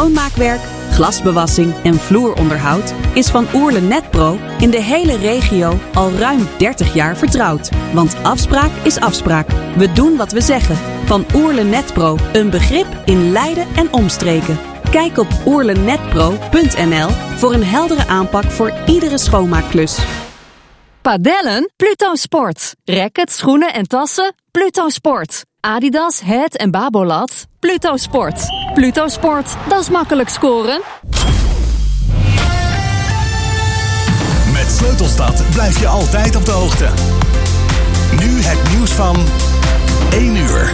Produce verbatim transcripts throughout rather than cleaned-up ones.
Schoonmaakwerk, glasbewassing en vloeronderhoud is Van Oerle Netpro in de hele regio al ruim dertig jaar vertrouwd. Want afspraak is afspraak. We doen wat we zeggen. Van Oerle Netpro, een begrip in Leiden en omstreken. Kijk op oerlenetpro punt n l voor een heldere aanpak voor iedere schoonmaakklus. Padellen? Pluto Sport. Rackets, schoenen en tassen? Pluto Sport. Adidas, Het en Babolat? Pluto Sport. Pluto Sport, dat is makkelijk scoren. Met Sleutelstad blijf je altijd op de hoogte. Nu het nieuws van één uur.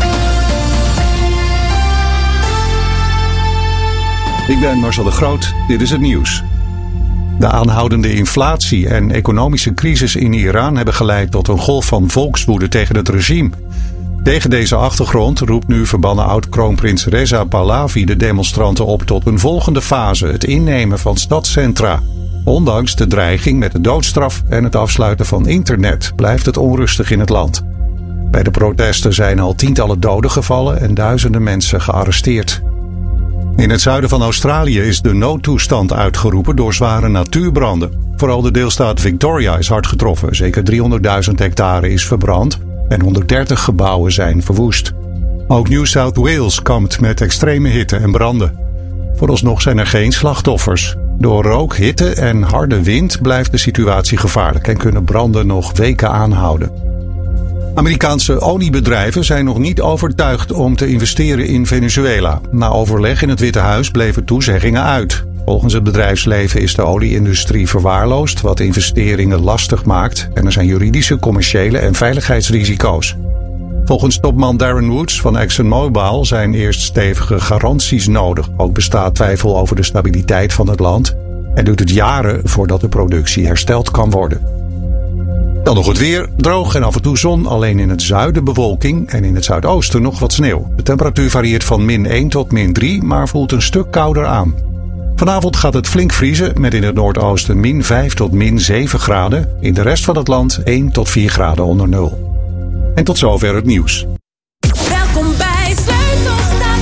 Ik ben Marcel de Groot, dit is het nieuws. De aanhoudende inflatie en economische crisis in Iran hebben geleid tot een golf van volkswoede tegen het regime. Tegen deze achtergrond roept nu verbannen oud-kroonprins Reza Pahlavi de demonstranten op tot een volgende fase, het innemen van stadscentra. Ondanks de dreiging met de doodstraf en het afsluiten van internet blijft het onrustig in het land. Bij de protesten zijn al tientallen doden gevallen en duizenden mensen gearresteerd. In het zuiden van Australië is de noodtoestand uitgeroepen door zware natuurbranden. Vooral de deelstaat Victoria is hard getroffen. Zeker driehonderdduizend hectare is verbrand en honderddertig gebouwen zijn verwoest. Ook New South Wales kampt met extreme hitte en branden. Vooralsnog zijn er geen slachtoffers. Door rook, hitte en harde wind blijft de situatie gevaarlijk en kunnen branden nog weken aanhouden. Amerikaanse oliebedrijven zijn nog niet overtuigd om te investeren in Venezuela. Na overleg in het Witte Huis bleven toezeggingen uit. Volgens het bedrijfsleven is de olieindustrie verwaarloosd, wat investeringen lastig maakt. En er zijn juridische, commerciële en veiligheidsrisico's. Volgens topman Darren Woods van ExxonMobil zijn eerst stevige garanties nodig. Ook bestaat twijfel over de stabiliteit van het land. En duurt het jaren voordat de productie hersteld kan worden. Dan nog het weer, droog en af en toe zon, alleen in het zuiden bewolking en in het zuidoosten nog wat sneeuw. De temperatuur varieert van min één tot min drie, maar voelt een stuk kouder aan. Vanavond gaat het flink vriezen met in het noordoosten min vijf tot min zeven graden. In de rest van het land één tot vier graden onder nul. En tot zover het nieuws. Welkom bij Sleutelstad.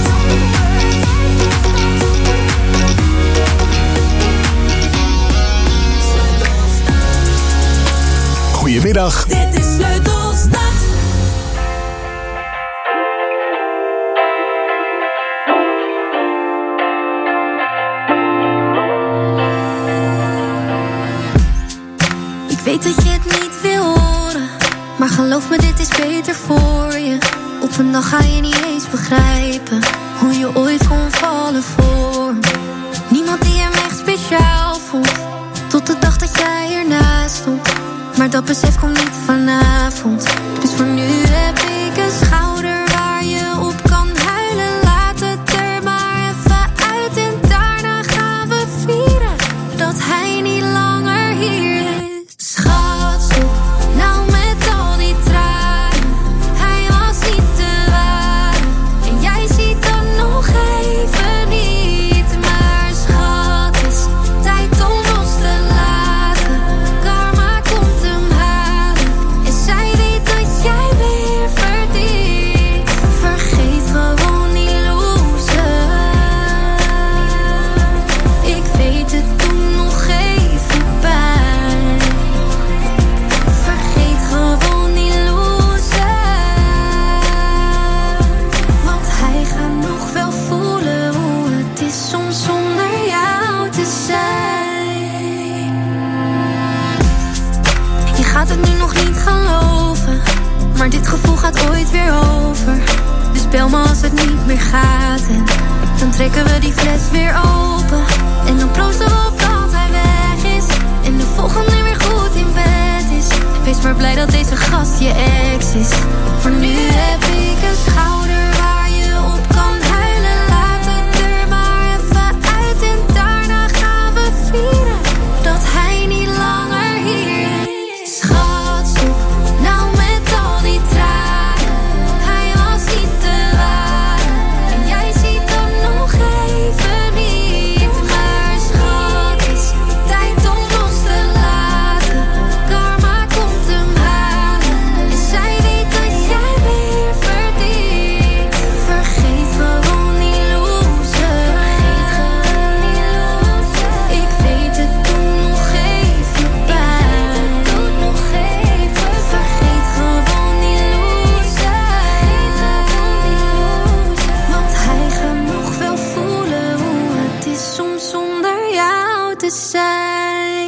Goedemiddag. Dit is Sleutelstad. Ik weet dat je het niet wil horen, maar geloof me, dit is beter voor je. Op een dag ga je niet eens begrijpen hoe je ooit kon vallen voor me. Niemand die hem echt speciaal vond, tot de dag dat jij ernaast stond. Maar dat besef komt niet vanavond. Dus voor nu heb ik een schouder waar je op kan huilen. Laat het er maar even uit en daarna gaan we vieren dat hij niet langer hier is. Schat, stop nou met al die tranen. Hij was niet te waar en jij ziet dat nog even niet. Maar schat, het is tijd om los te laten. Karma komt hem halen en zij weet dat jij weer verdient. Vergeet gewoon die loser. Ik weet het doet nog even pijn. Vergeet gewoon die loser. Want hij gaat nog wel voelen hoe het is soms zonder jou te zijn. Je gaat het nu nog niet geloven, maar dit gevoel gaat ooit weer over. Dus bel me als het niet meer gaat en dan trekken we die fles weer open. En dan proosten we op dat hij weg is en de volgende weer goed in bed is. Wees maar blij dat deze gast je ex is. Voor nu heb ik een schouder waar je op kan huilen. Laat het er maar even uit en daarna gaan we vieren dat hij niet langer hier is. Schat, stop nou met al die tranen. Hij was niet te waar en jij ziet dat nog even niet. Maar schat, het is tijd om los te laten. Karma komt hem halen en zij weet dat jij weer verdient.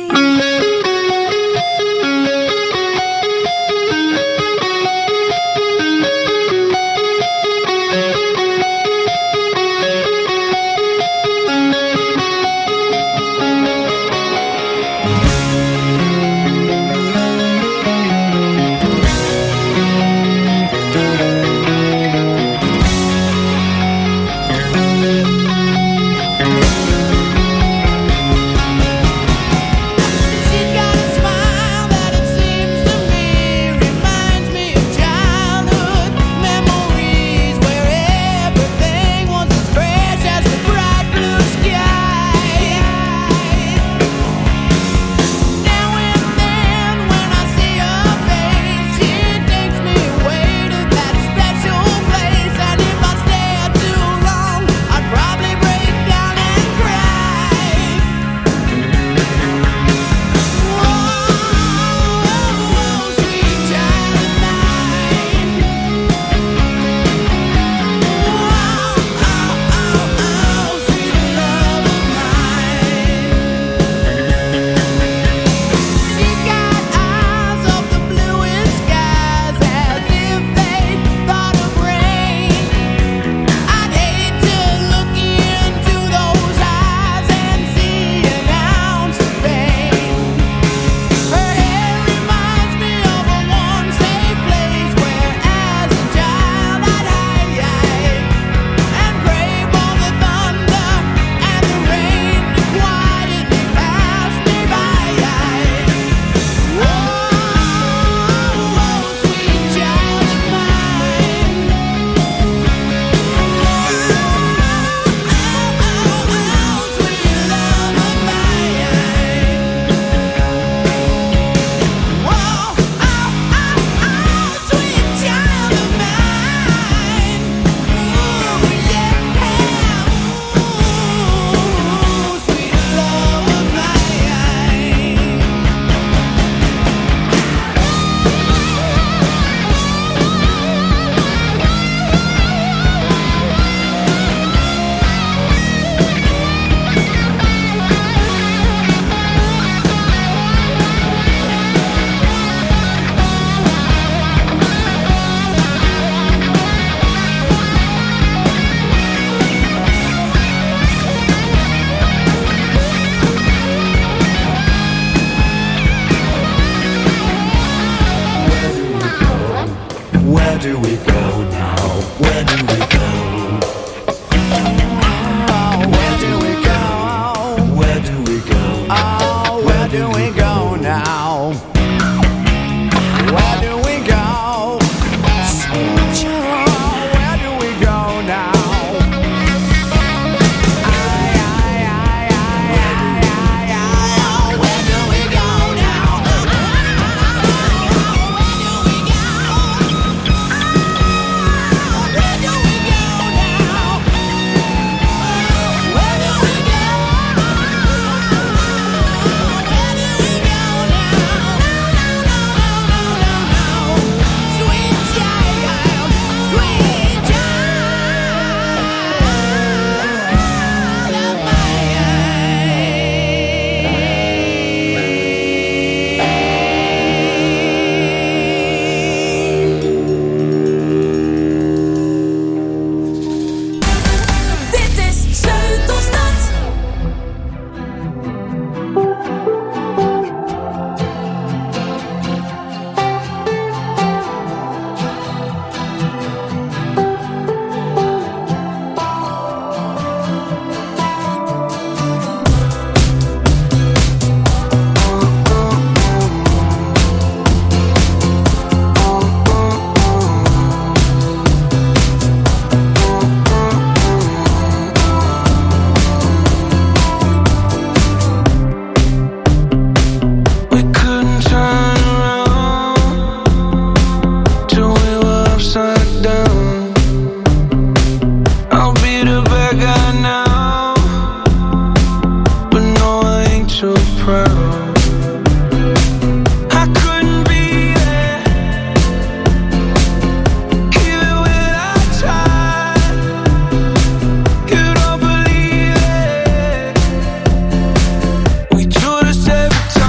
We do this every time.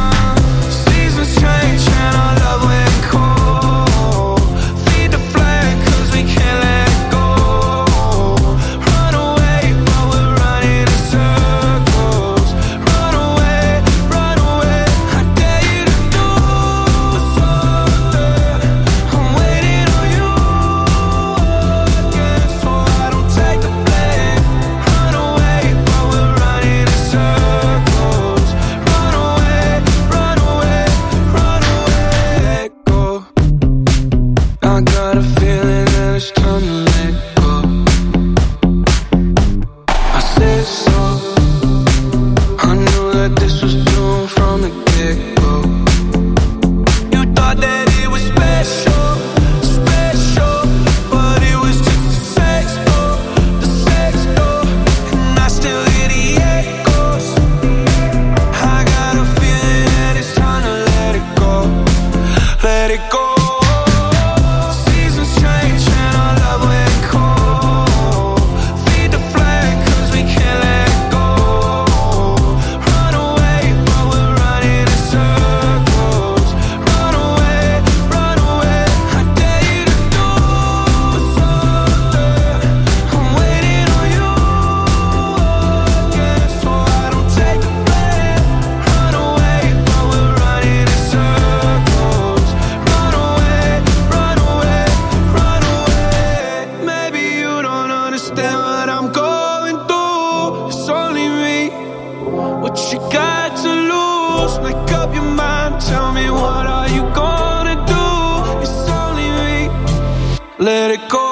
close, make up your mind. Tell me, what are you gonna do? It's only me. Let it go.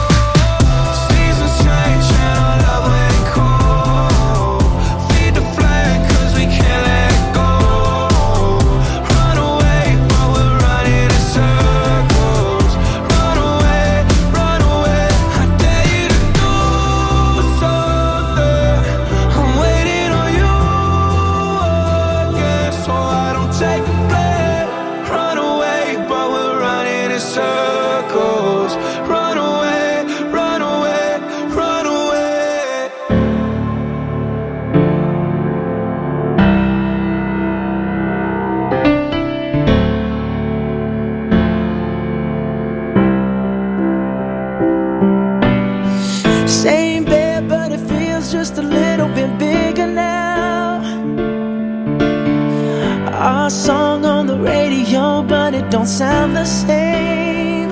Song on the radio, but it don't sound the same.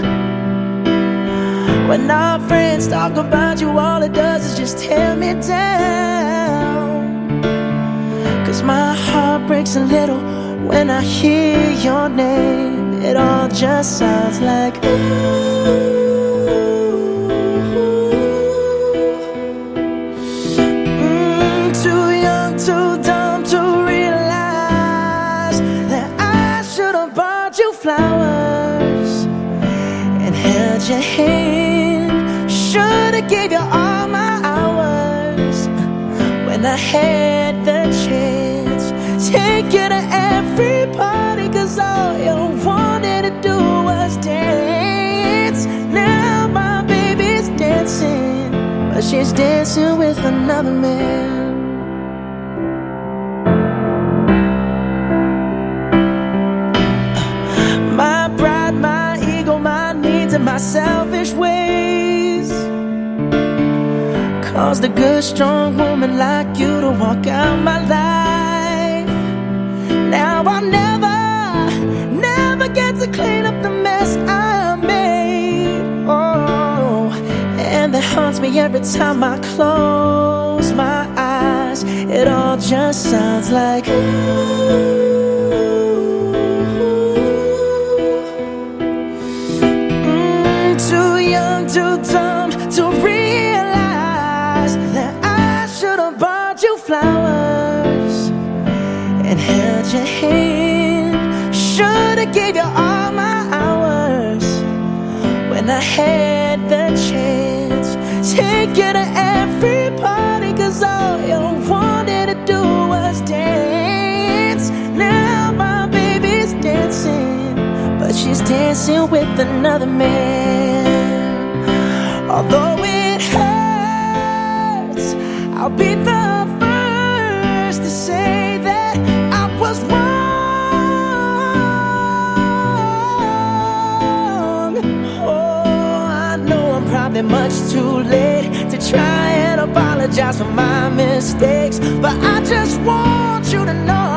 When our friends talk about you, all it does is just tear me down. Cause my heart breaks a little when I hear your name. It all just sounds like ooh. Mm, too young, too dumb to flowers and held your hand. Should've gave you all my hours when I had the chance. Take you to every party, cause all you wanted to do was dance. Now my baby's dancing, but she's dancing with another man. My selfish ways caused a good strong woman like you to walk out my life. Now I'll never, never get to clean up the mess I made. Oh, and that haunts me every time I close my eyes. It all just sounds like ooh. Too dumb to realize that I should have bought you flowers and held your hand. Should have gave you all my hours when I had the chance. Take you to every party, cause all you wanted to do was dance. Now my baby's dancing, but she's dancing with another man. Although it hurts, I'll be the first to say that I was wrong. Oh, I know I'm probably much too late to try and apologize for my mistakes, but I just want you to know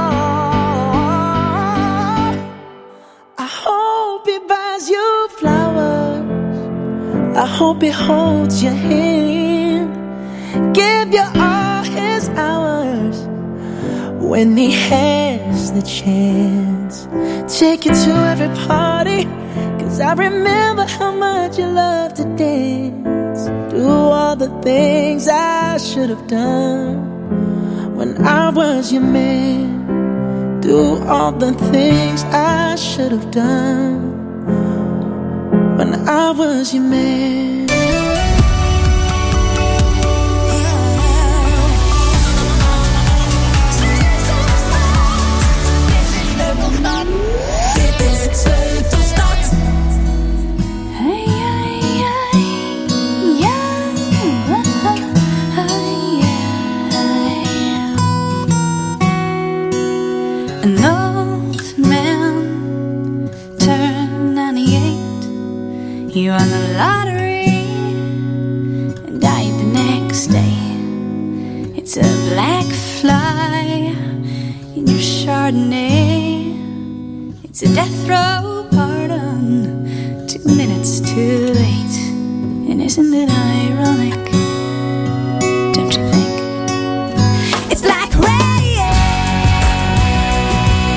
I hope he buys you flowers. I hope he holds your hand, give you all his hours when he has the chance. Take you to every party, cause I remember how much you loved to dance. Do all the things I should have done when I was your man. Do all the things I should have done when I was your man. Dit is Sleutelstad. Hey, hey, hey, yeah, hey, yeah. An old man turned ninety-eight. He won the lottery and died the next day. It's a black fly in your Chardonnay. It's a death row pardon, two minutes too late. And isn't it ironic? Don't you think? It's like rain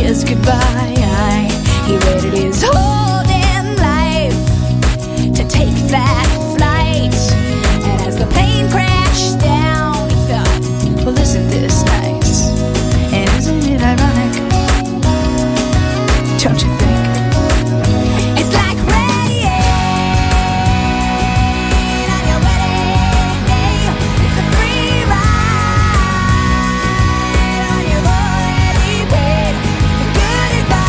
his goodbye. He waited his whole damn life to take that flight. And as the plane crashed down, he thought, well, isn't this nice? And isn't it ironic? Don't you think? It's like rain on your wedding day. It's a free ride on your already paid. It's the good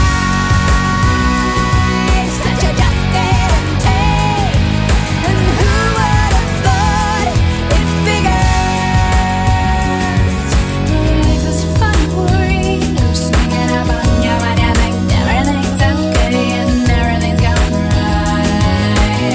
advice that you just didn't take. And who would have thought it figures? Life is a funny way of sneaking up on you when you think everything's okay and everything's going right.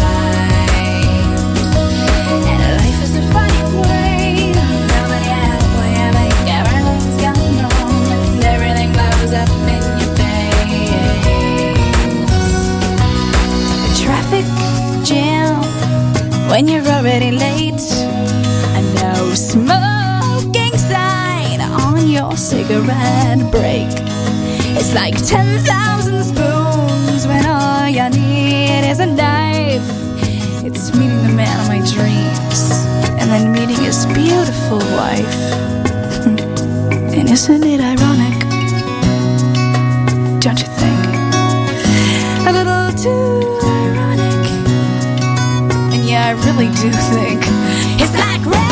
And life is a funny way of rubbing you out when you think everything's going wrong and everything blows up in your face. The traffic jam when you're already late. A no smoking sign on your cigarette break. It's like ten thousand spoons when all you need is a knife. It's meeting the man of my dreams and then meeting his beautiful wife. And isn't it ironic? Don't you think? A little too ironic. And yeah, I really do think it's like rain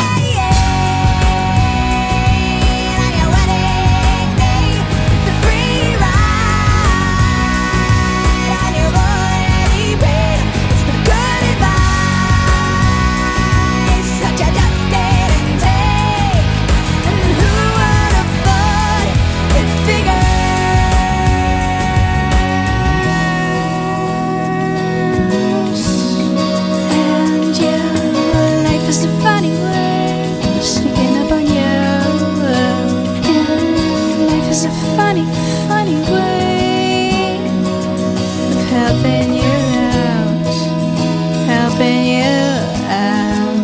on your wedding day. It's a free ride on your already paid. It's the good advice that you just didn't take. And who would have thought it figures? And yeah, life is a funny way sneaking up on you. And life is a funny, funny way of helping you out, helping you out.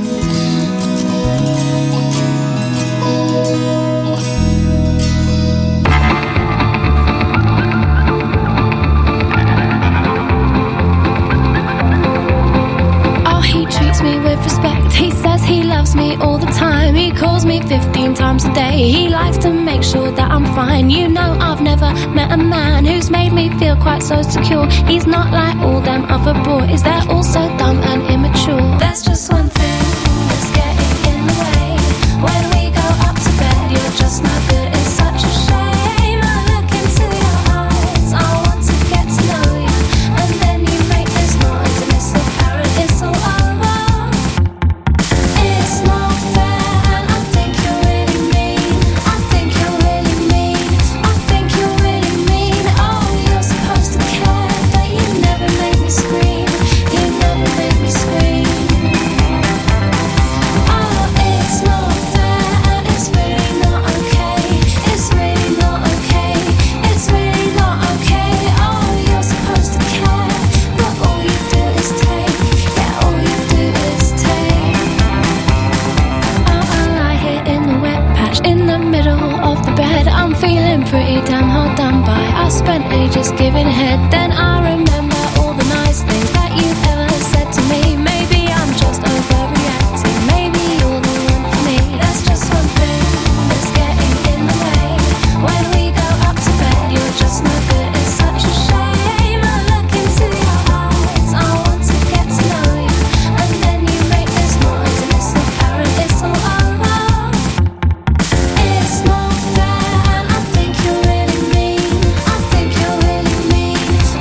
Oh, he treats me with respect. He says he loves me all the time. He calls me fifteen times a day. He likes to make sure that I'm fine. You know, I've never met a man who's made me feel quite so secure. He's not like all them other boys. They're all so dumb and immature. There's just one thing that's getting in the way. When we go up to bed, you're just no good. It's such a shame. I look into your eyes. I want to get to know you. And then you make this noise and it's so apparent it's all over. It's not fair and I think you're really mean. I think you're really mean. I think you're really mean. Oh, you're supposed to care, but you never make me scream. You never make me scream. Oh, it's not fair and it's really not okay. It's really not okay. It's really not okay. Oh, you're supposed to care, but all you do is take. Yeah, all you do is take. Oh, I lie here in the wet patch in the middle of the bed. I'm feeling pretty damn hard done by. I spent ages giving head. Then I remember all the nice things that you've ever said to me. Maybe I'm just overreacting. Maybe you're the one for me. There's just one thing that's getting in the way. When we go up to bed, you're just no good. It's such a shame. I look into your eyes. I want to get to know you. And then you make this noise and it's apparent it's all over. It's not fair and I think you're really mean. I think you're really mean.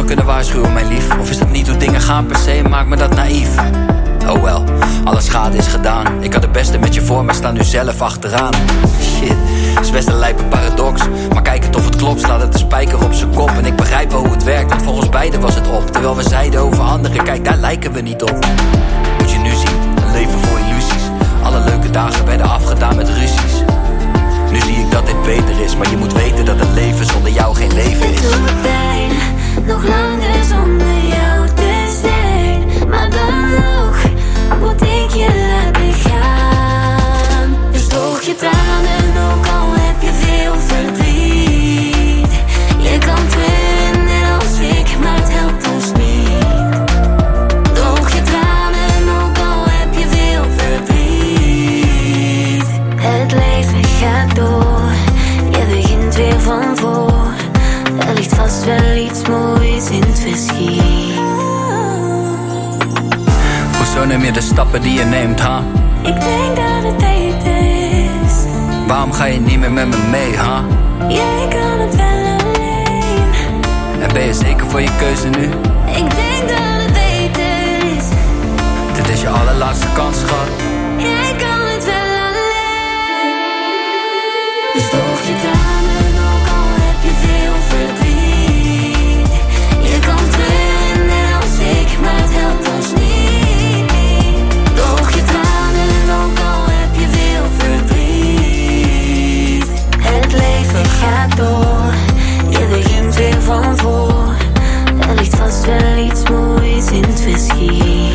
kunnen waarschuwen, mijn lief. Of is dat niet hoe dingen gaan per se, maakt me dat naïef. Oh wel, alle schade is gedaan. Ik had het beste met je voor, maar sta nu zelf achteraan. Shit, is best een lijpe paradox. Maar kijk het of het klopt, slaat het de spijker op zijn kop. En ik begrijp wel hoe het werkt, want volgens beiden was het op. Terwijl we zeiden over anderen, kijk daar lijken we niet op. Moet je nu zien, een leven vol illusies. Alle leuke dagen werden afgedaan met ruzies. Nu zie ik dat dit beter is, maar je moet weten dat het leven zonder jou geen leven is. Het doet pijn, nog langer zonder jou te zijn. Maar dan nog moet ik je laten gaan. Dus droog je tranen, ook al heb je veel verdriet. Je kan trillen net als ik, maar het helpt ons niet. Droog je tranen, ook al heb je veel verdriet. Het leven gaat door, je begint weer van voor. Er ligt vast wel iets moois in het verschiet. Hoezo neem je de stappen die je neemt, ha? Huh? Ik denk dat het beter is. Waarom ga je niet meer met me mee, ha? Huh? Jij kan het wel alleen. En ben je zeker voor je keuze nu? Ik denk dat het beter is. Dit is je allerlaatste kans, schat. Jij kan het wel alleen. Dus droog je tranen, ook al heb je veel verdriet. Je kan trillen net als ik, maar het helpt ons niet. Droog je tranen, ook al heb je veel verdriet. Het leven gaat door, je begint weer van voor. Er ligt vast wel iets moois in het verschiet.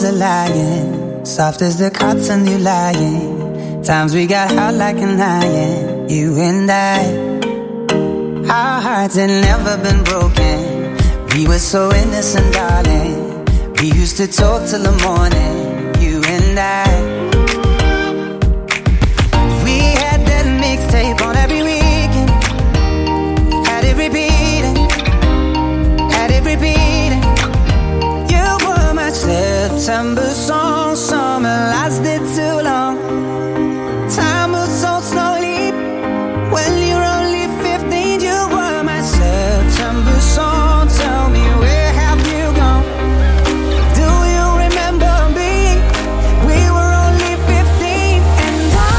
a lion, soft as the cots and you lying. Times we got hot like an iron, you and I. Our hearts had never been broken. We were so innocent, darling. We used to talk till the morning, you and I. We had that mixtape on every weekend. Had it repeating, had it repeating. You were my September song. Summer lasted too long. Time moves so slowly when you're only fifteen. You were my September song. Tell me, where have you gone? Do you remember me? We were only fifteen. And I,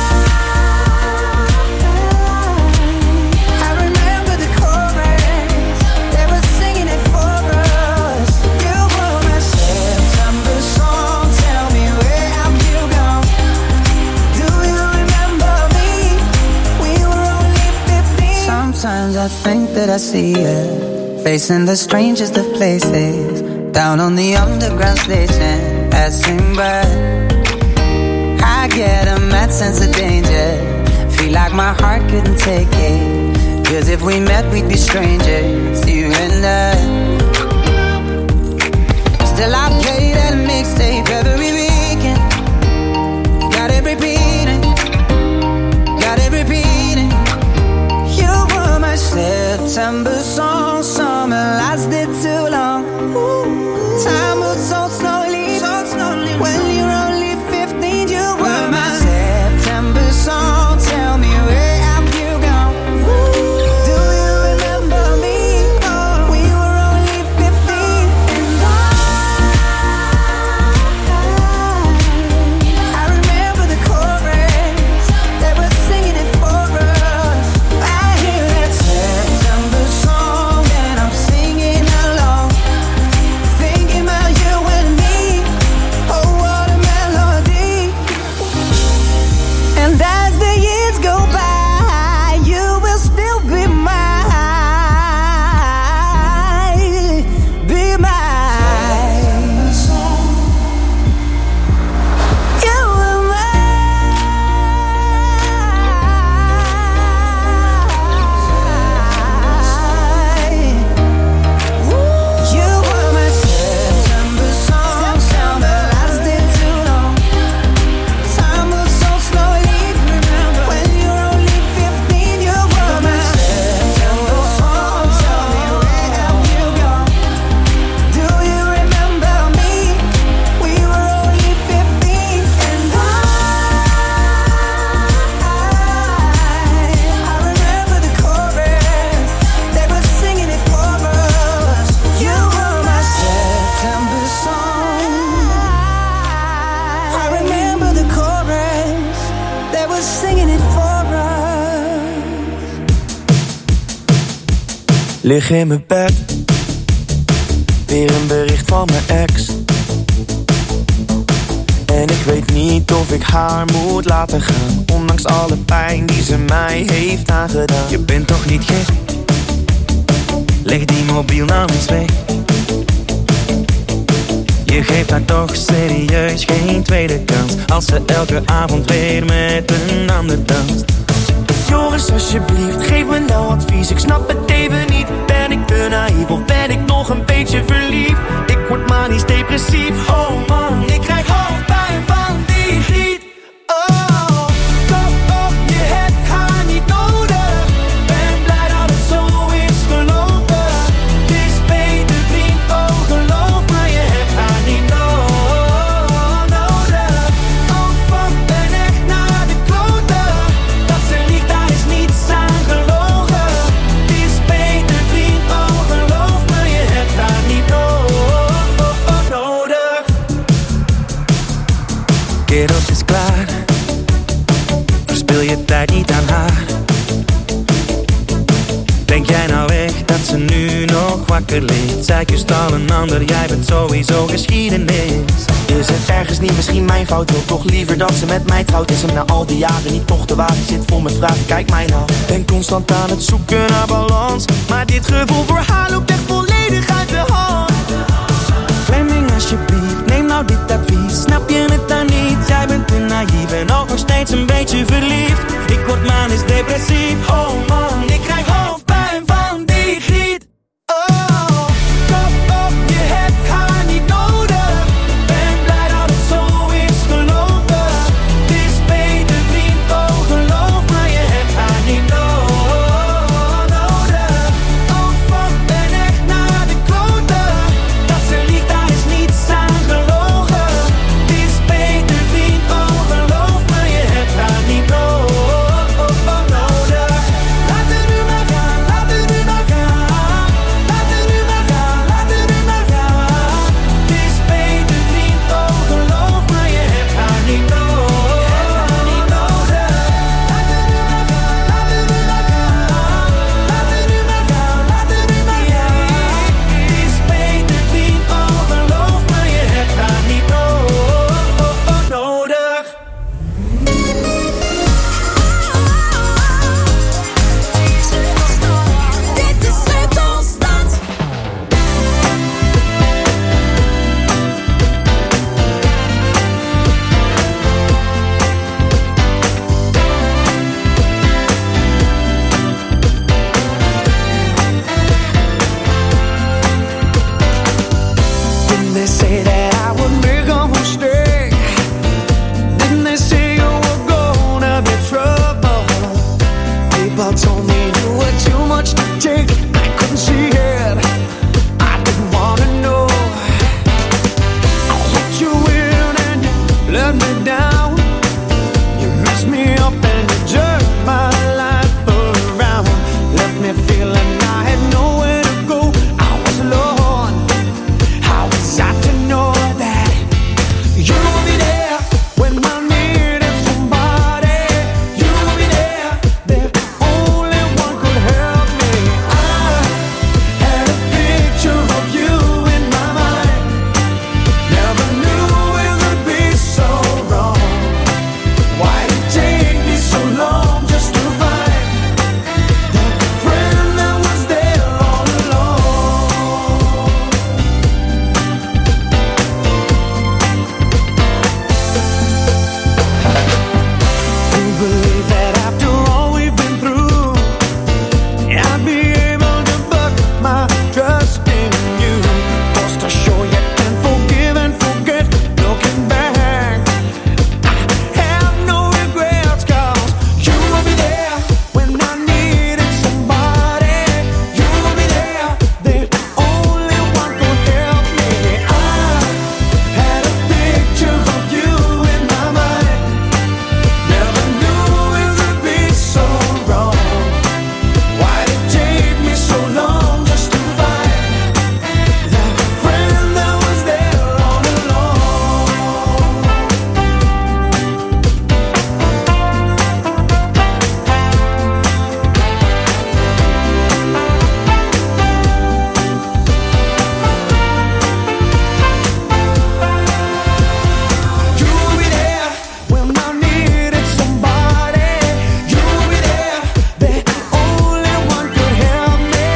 I remember the chorus. They were singing it for us. You were my September song. Tell me, where have you gone? Do you remember me? We were only fifteen. Sometimes I think that I see you facing the strangest of places, down on the underground station, passing by. I get a mad sense of danger, feel like my heart couldn't take it. Cause if we met we'd be strangers, you and I. Still I play that mixtape every weekend. Got it repeating, got it repeating. You were my September song. Summer lasted too long. Time moves so slowly, so slowly. When you're only fifteen, you were my September song. Tell me, where have you gone? Do you remember me? Oh, we were only fifteen. And I, I remember the chorus. They were singing it for us. I hear that September song and I'm singing along, thinking about you and me. Oh, what a melody. And as the years go by, you will still be mine, be mine. You were mine. You were my September song. Summer lasted too long. Time moves so slowly. When you're only fifteen, you were my September song. Tell me, where have you gone? Do you remember me? We were only fifteen. And I, I remember the chorus. They were singing it for us. You were my September song. I remember the chorus. They were singing it for us. Lig in mijn bed, weer een bericht van mijn ex. En ik weet niet of ik haar moet laten gaan, ondanks alle pijn die ze mij heeft aangedaan. Je bent toch niet gek? Leg die mobiel nou eens weg. Je geeft haar toch serieus geen tweede kans, als ze elke avond weer met een ander danst. Joris, alsjeblieft, geef me nou advies. Ik snap het even niet. Ben ik te naïef of ben ik nog een beetje verliefd? Ik word manisch depressief. Oh man, ik krijg hoofdpijn van die giet. Oh, top op, je hebt haar niet nodig. Ben blij dat het zo is gelopen. Het is beter vriend, oh geloof me, je hebt haar niet no- nodig. Oh fuck, ben echt naar de kloten. Dat ze liegt, daar is niets aan gelogen. Het is beter vriend, oh geloof me, je hebt haar niet no- nodig. Kerels is klaar, verspil je tijd niet aan haar. Denk jij nou echt dat ze nu nog wakker ligt? Zij kust al een ander, jij bent sowieso geschiedenis. Is het ergens niet misschien mijn fout? Wil toch liever dat ze met mij trouwt? Is hem na al die jaren niet toch de wagen? Zit vol met vragen, kijk mij nou. Ben constant aan het zoeken naar balans, maar dit gevoel voor haar loopt echt volledig uit de hand. Fleming alsjeblieft, neem nou dit advies. Snap je het dan niet? Jij bent te naïef en ook nog steeds een beetje verliefd. Ik word manisch depressief, oh man, ik krijg hoofdpijn van die griet. Oh, kop op, je hebt haar niet nodig. Ben blij dat het zo is gelopen. Het is beter vriend, oh geloof me, je hebt haar niet no- nodig. Oh fuck, ben echt naar de kloten. Dat ze liegt, daar is niets aan gelogen. Het is beter vriend, oh geloof me, je hebt haar niet no- nodig. Laat het nu maar gaan, laat het nu maar gaan. Laat het nu maar gaan, laat het nu maar gaan. Het is beter vriend, oh geloof me, je hebt haar niet no- niet nodig. Laat het nu maar gaan, laat het nu maar gaan. Laat het nu maar gaan, laat het nu maar gaan. Het is beter vriend, oh geloof me, je hebt haar niet no- nodig. Dit is Sleutelstad. Didn't they say that I would make a mistake? Didn't they say you were gonna be trouble? People told me you were too much to take. I couldn't see it. I didn't wanna know. I let you in and you let me down. You messed me up and you turned my life around. Left me feeling I had nowhere to go. I was alone. How was I to know that you would be there when I needed somebody? You would be there, the only one could help me. I had a picture of you in my mind. Never knew it would be so wrong. Why did it take me so long just to find the friend that was there all along? Do you believe that after all we've been through, I'd be able to put my trust in you? Just to show you can forgive and forget. Looking back, I have no regrets, 'cause you will be there when I needed somebody. You will be there, the only one could help me. I had a picture of you in my mind. Never knew it would be so wrong. Why did it take me so long just to find that friend that was there all along? You will be there when I needed somebody. You will be there, the only one could help me.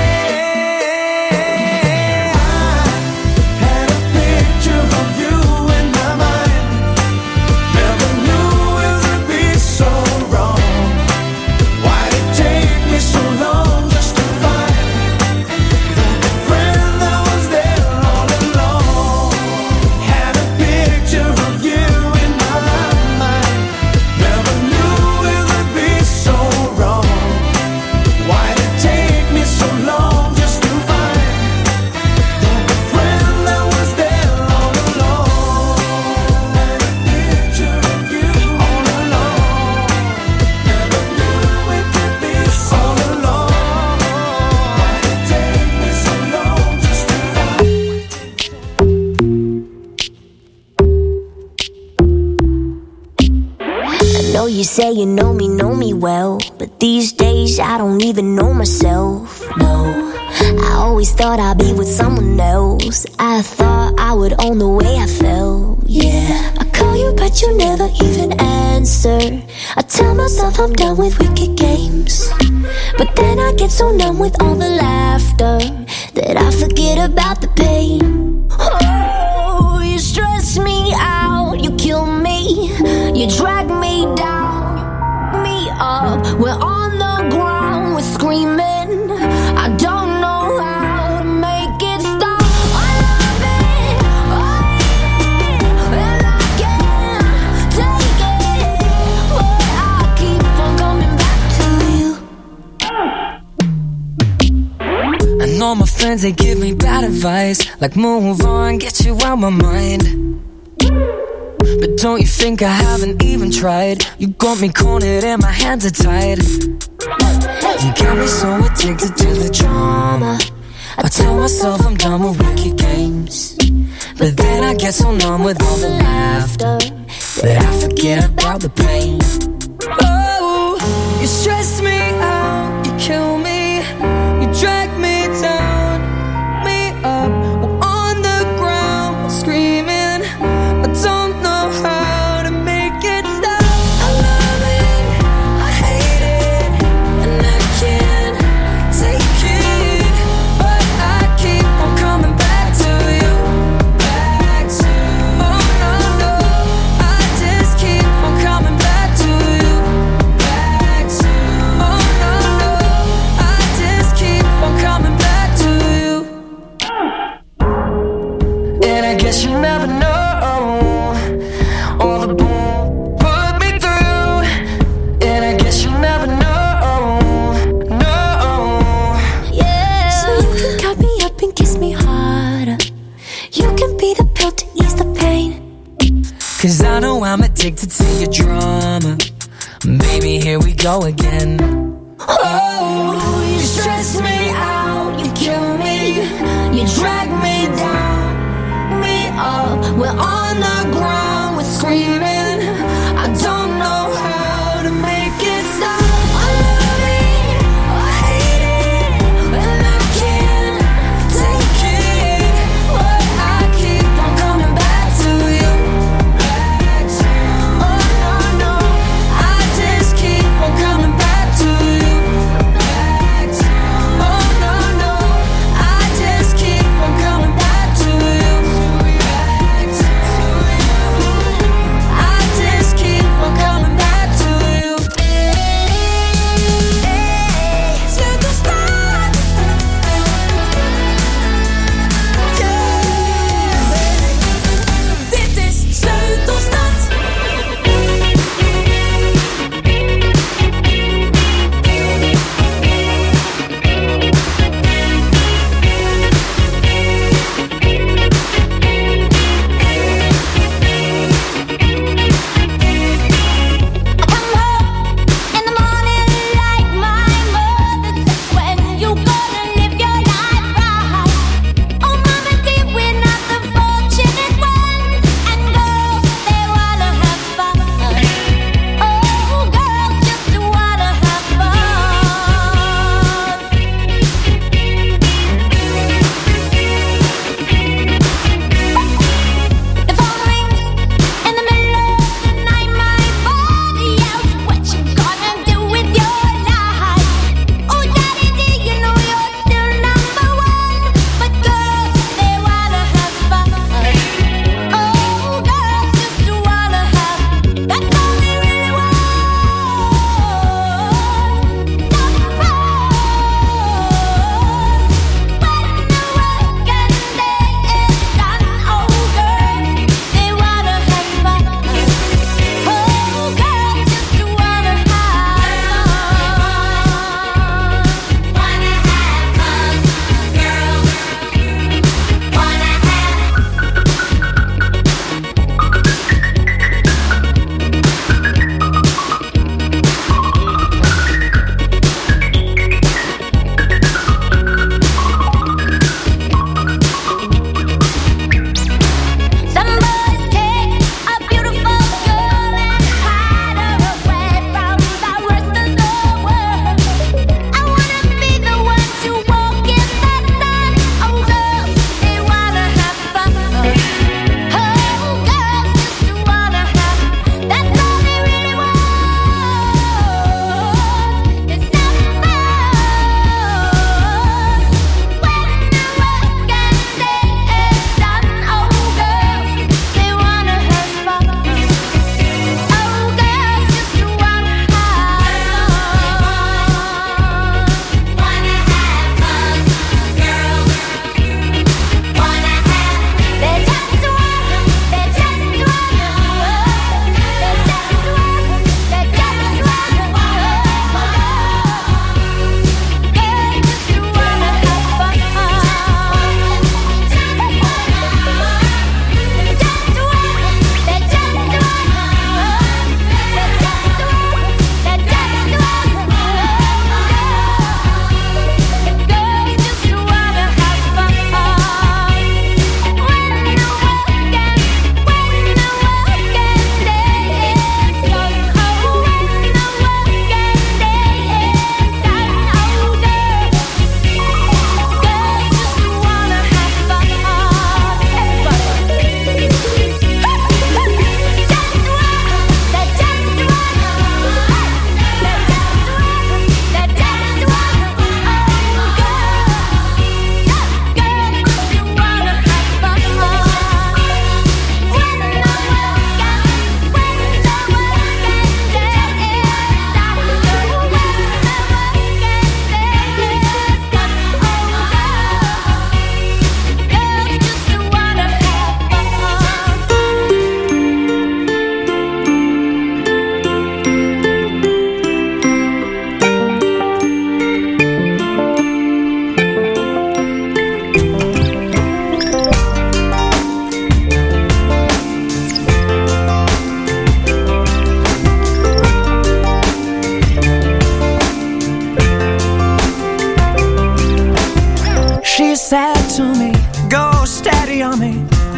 I had a picture of you in my mind. Never knew it would be so wrong. Why did it take me so long just to find the friend that was there all along? Had a picture of you in my mind. Never knew it would be so wrong. Why did it take me so long just to find the friend that was there all along? Had a picture of you all along. Never knew it could be so long. Why did it take me so long just to I know you say you know me, know me well, but these days I don't even know myself, no. I always thought I'd be with someone else. I thought I would own the way I felt, yeah. I call you but you never even answer. I tell myself I'm done with wicked games, but then I get so numb with all the laughter that I forget about the pain. Oh. You drag me down, me up. We're on the ground, we're screaming. I don't know how to make it stop. I love it, I hate it, and I can't take it. But I keep on coming back to you. And all my friends, they give me bad advice, like move on, get you out my mind. But don't you think I haven't even tried? You got me cornered and my hands are tied. You got me so addicted to the drama. I tell myself I'm done with wicked games, but then I get so numb with all the laughter that I forget about the pain. Oh, you stress me out, you kill me, you drag me down, me up. We're on the ground, screaming. I don't know how to make it stop. I love it, I hate it, and I can't take it. But I keep on coming back to you, back to you. Oh no, no, I just keep on coming back to you, back to you. Oh no, no, I just keep on coming back to you. And I guess you never know all the bull put me through. And I guess you never know, no. Yeah. So you can cut me up and kiss me harder. You can be the pill to ease the pain. Cause I know I'm addicted to your drama. Baby, here we go again. Oh, you stress me out, you kill me, you drag me down, me up. We're on the ground, we're screaming. I don't know how to make it stop. I love it, I hate it, and I can't take it. But I keep on coming back to you, back to you. Oh no, no, I just keep on coming back to you, back to you. Oh no, no, I just keep on coming back to you, back to you. I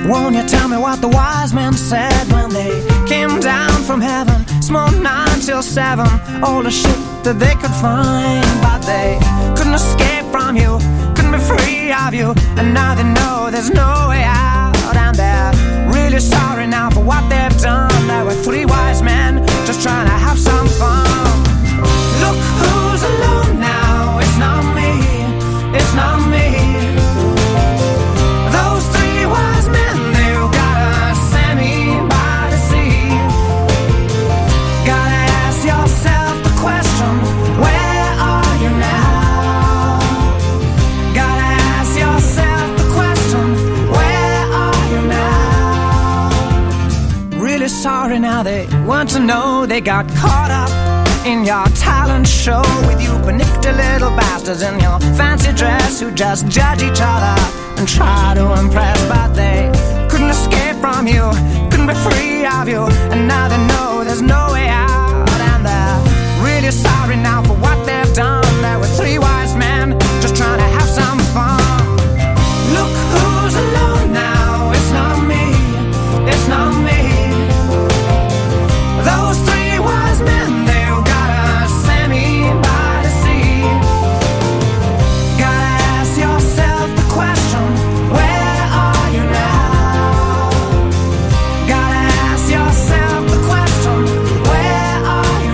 Won't you tell me what the wise men said when they came down from heaven? Smoked nine till seven, all the shit that they could find. But they couldn't escape from you, couldn't be free of you. And now they know there's no way out. And they're really sorry now for what they've done. There were three wise men just trying to have some fun. Look who's alone now, it's not me, it's not me. Those three wise men, they've gotta send me by the sea. Gotta ask yourself the question, where are you now? Gotta ask yourself the question, where are you now? Really sorry now, they want to know they got caught up in your talent show with you panicky little bastards in your fancy dress who just judge each other and try to impress. But they couldn't escape from you, couldn't be free of you. And now they know there's no way out. And they're really sorry now for what they've done. There were three wise men just trying to have some fun. Look who's alone now, it's not me, it's not me. Those three wise men, they've gotta send me by the sea. Gotta ask yourself the question, where are you now? Gotta ask yourself the question, where are you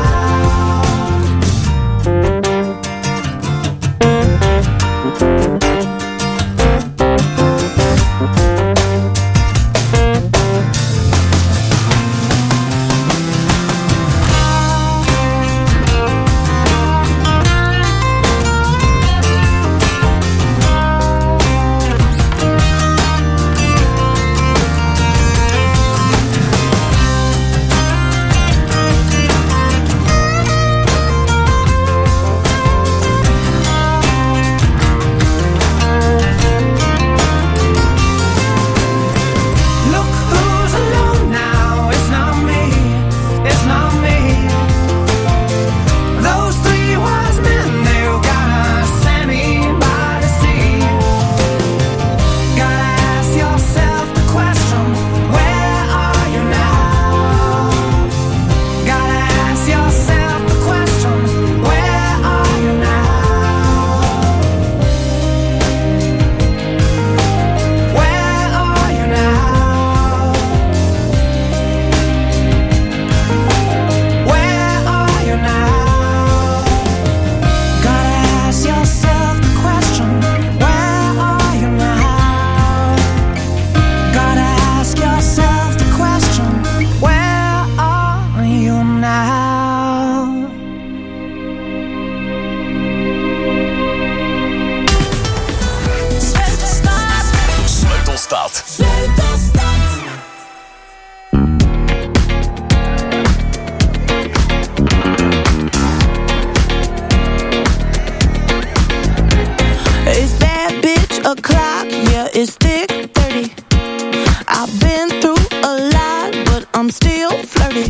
o'clock, yeah, it's thick thirty. I've been through a lot, but I'm still flirty.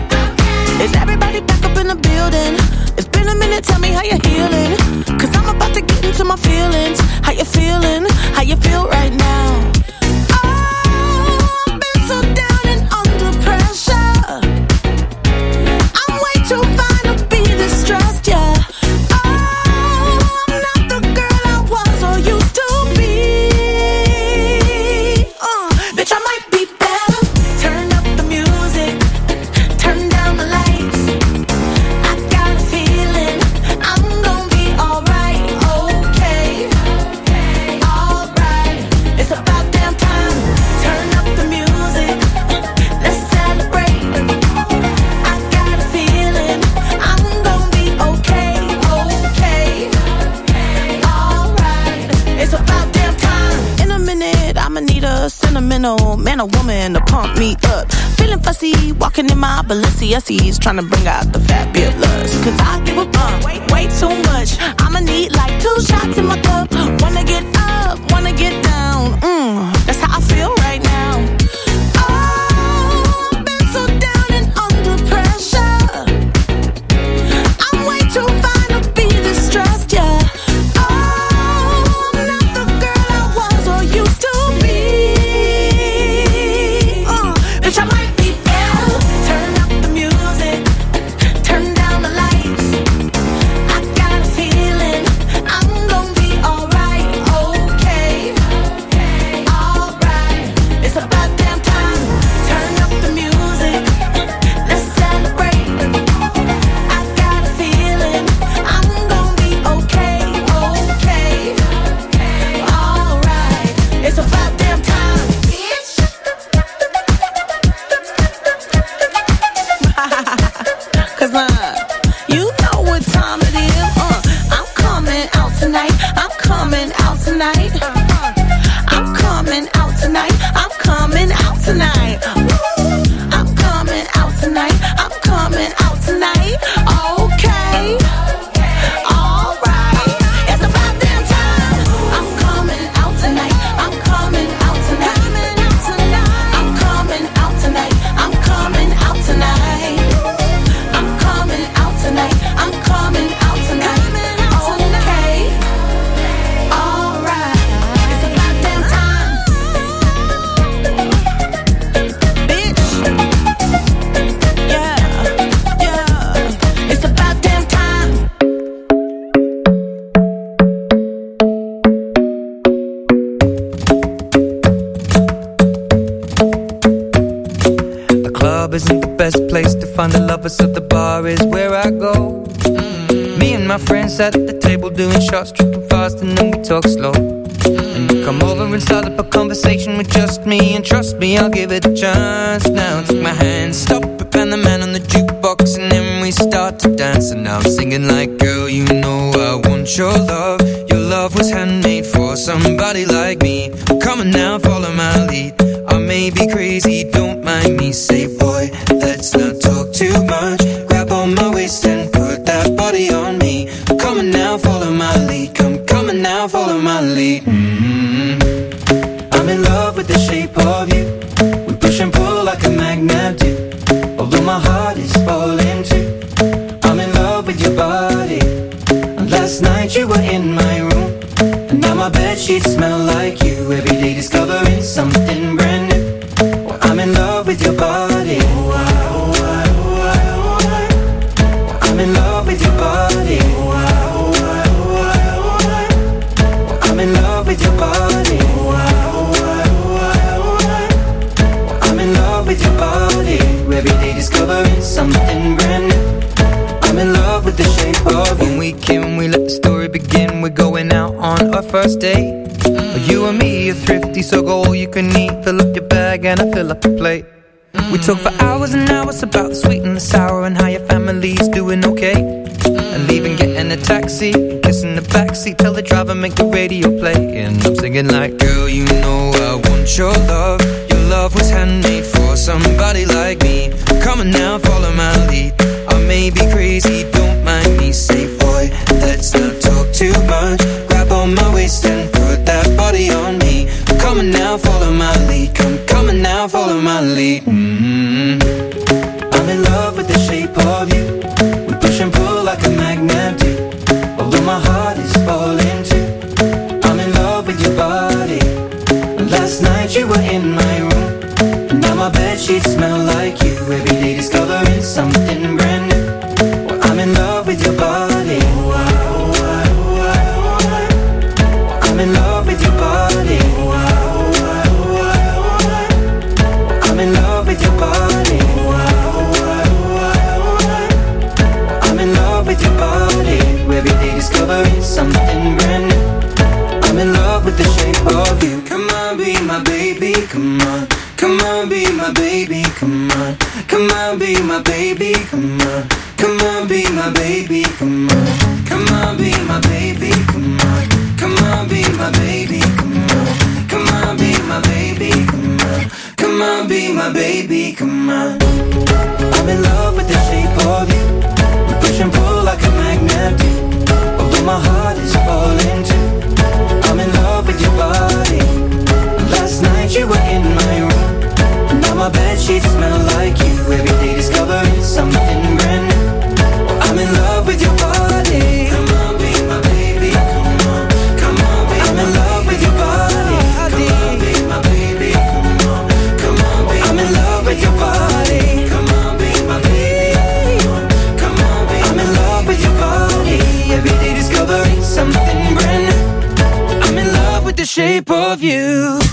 Is everybody back up in the building? It's been a minute, tell me how you're healing. Cause I'm about to get into my feelings. How you feeling? How you feel right now? Oh, I've been so down and under pressure. I'm way too fine to be distressed, yeah. Man or woman to pump me up. Feeling fussy, walking in my Balenciennes, trying to bring out the fabulous. Cause I give a fuck, way, way too much. I'ma need like two shots in my cup. Wanna get up, wanna get down. Mm, that's how I feel right now. Oh, I've been so down and under pressure. I'm way too fine to be distressed, yeah. Oh, I'm not the girl I was or used to be. Cause uh, you know what time it is. Uh, I'm coming out tonight. I'm coming out tonight. I'm coming out tonight. I'm coming out tonight. Woo. I'm coming out tonight. I'm coming out tonight. Okay. All right. It's about damn time. I'm coming out tonight. I'm coming out tonight. I'm coming out tonight. I'm coming out tonight. I'm coming out tonight. I'm coming out tonight. Okay. All right. It's about damn time. Bitch. Yeah. Yeah. It's about damn time. The club isn't the best place to find the lovers, so the bar is where I go. Mm. Me and my friends at the table doing shots, tripping fast, and then we talk slow. Mm. And you come over and start up a conversation with just me, and trust me, I'll give it a chance. Now take my hand, stop it, and the man on the jukebox, and then we start to dance. And now I'm singing like, girl, you know I want your love. Your love was handmade for somebody like me. Come on now, follow my lead. I may be crazy, don't mind me. Say, boy, let's not talk too much. Grab on my waist and put that body on me. Come on now, follow my lead. Come, come on now, follow my lead. Mm-hmm. I'm in love with the shape of you. We push and pull like a magnet do. Although my heart is falling too. I'm in love with your body. And last night you were in my room, and now my bedsheets smell like you. Every day discovering something brand new. Well, I'm in love with your body. Oh, I, oh, I, oh, I, oh, I. I'm in love with your body. Oh, I, oh, I, oh, I, oh, I. Well, I'm in love with your body. Oh, I, oh, I, oh, I, oh, I. Well, I'm in love with your body. Every day discovering something brand new. I'm in love with the shape of you. When we came, we let the story begin. We're going out on our first date. Mm. You and me are thrifty, so go all you can eat. Fill up your bag and I fill up the plate. Mm. We talk for hours and hours about the sweet and the sour, and how your family's doing okay. Mm. And leaving, getting a taxi, kissing the backseat, tell the driver make the radio play. And I'm singing like, girl, you know I want your love. Your love was handmade for somebody like me. Come on now, follow my lead. I may be crazy, don't mind me. Say, boy, let's not talk too much. Grab on my waist and put that body on me. Come on now, follow my lead. Come, come on now, follow my lead. Mm-hmm. I'm in love with the shape of you. We push and pull like a magnet do. Although my heart is falling too. I'm in love with your body. Last night you were in my room, and now my bedsheets smell like you. Every day discovering something brand new. Well, I'm in love with your body. Oh, I, oh, I, oh, I, oh, I. I'm in love with your body. Oh, I, oh, I, oh, I, oh, I. I'm in love with your body. Oh, I, oh, I, oh, I, oh, I. I'm in love with your body. Every day discovering something brand new. I'm in love with the shape of you. Come on, be my baby, come on. Come on, be my baby, come on. Come on, be my baby, come on. Come on, be my baby, come on. Come on, be my baby, come on. Come on, be my baby, come on. Come on, be my baby, come on. Come on, be my baby, come on. I'm in love with the shape of you. We push and pull like a magnet do. Although my heart is falling too. I'm in love with your body. Last night you were in my room, now my bedsheets smell like you. Every day discovering something brand new. I'm in love with your body. Come on, be my baby. Come on, come on, be I'm in love with your body. Come on, be my baby. Come on, come on, be I'm in love with your body. Come on, be my baby. Come on, come on, be I'm in love with your body. Every day discovering something brand new. I'm in love with the shape of you.